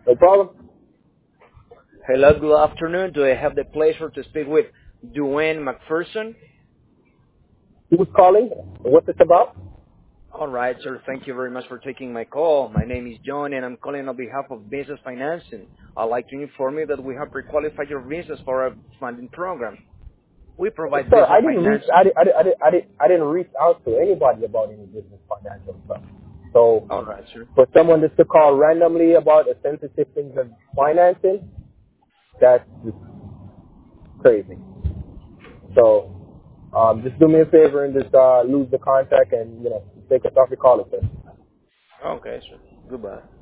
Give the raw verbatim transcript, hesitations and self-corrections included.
No problem. Hello, good afternoon. Do I have the pleasure to speak with Dwayne McPherson? Who's calling? What's it about? All right, sir. Thank you very much for taking my call. My name is John, and I'm calling on behalf of Business Financing. I'd like to inform you that we have pre-qualified your business for our funding program. We provide Sir, business I didn't reach. finance. I didn't. I didn't. I didn't. I didn't, I didn't reach out to anybody about any business financial stuff. So, All right, sir. for someone just to call randomly about a sensitive things of financing, that's just crazy. So, um, just do me a favor and just uh, lose the contact and you know take us off your call, sir. Okay, sir. Goodbye.